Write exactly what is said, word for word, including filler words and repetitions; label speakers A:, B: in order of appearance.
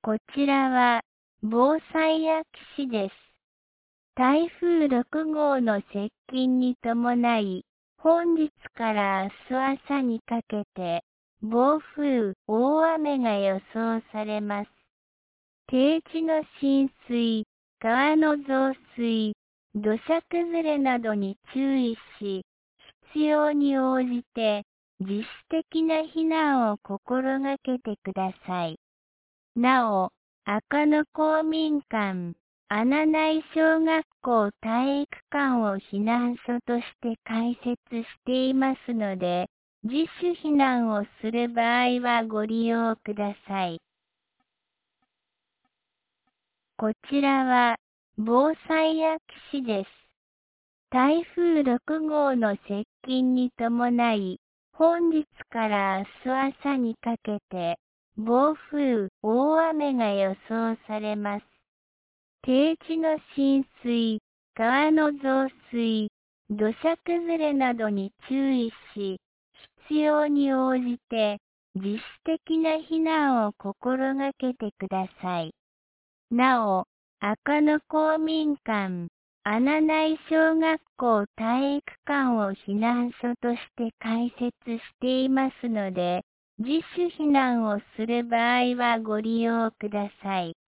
A: こちらは防災空き市です。台風ろく号の接近に伴い、本日から明日朝にかけて、暴風、大雨が予想されます。低地の浸水、川の増水、土砂崩れなどに注意し、必要に応じて自主的な避難を心がけてください。なお、赤野公民館、穴内小学校体育館を避難所として開設していますので、自主避難をする場合はご利用ください。こちらは防災空き市です。台風ろく号の接近に伴い、本日から明日朝にかけて、暴風、大雨が予想されます。低地の浸水、川の増水、土砂崩れなどに注意し、必要に応じて自主的な避難を心がけてください。なお、赤野公民館、穴内小学校体育館を避難所として開設していますので、自主避難をする場合はご利用ください。